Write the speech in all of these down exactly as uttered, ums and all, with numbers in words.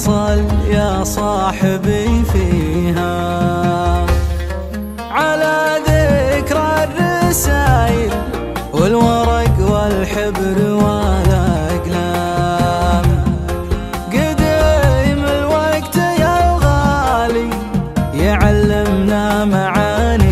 وصل يا صاحبي فيها على ذكرى الرسايل والورق والحبر والأقلام. قديم الوقت يا الغالي يعلمنا معانيها.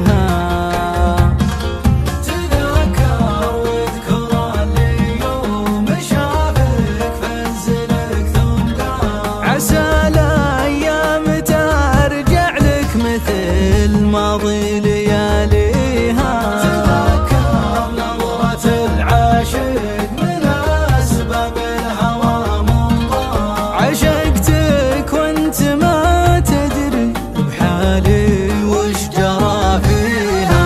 تذكر واذكر اليوم شافك فنزلك ثم قام، عسى الأيام ترجع لك مثل ماضي لياليها. تذكر نظرة العاشق من أسباب الهوى منضام، عشقتك وانت ما تدري بحالي وش جرى فيها.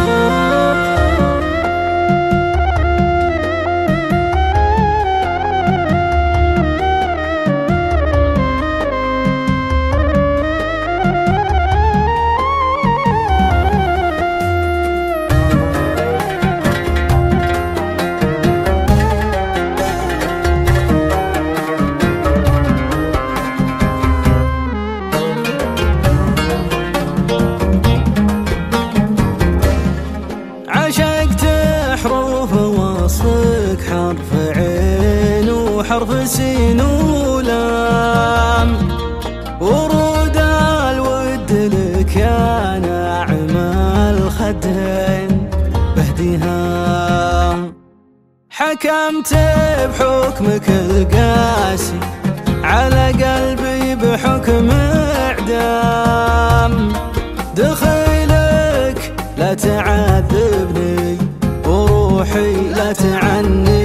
عشقت حروف وصفك حرف عين وحرف سين ولام، ورود الود لك يا ناعم الخدين بهديها. حكمت بحكمك القاسي على قلبي بحكم إعدام، دخيلك لا تعذبني وروحي لا تعني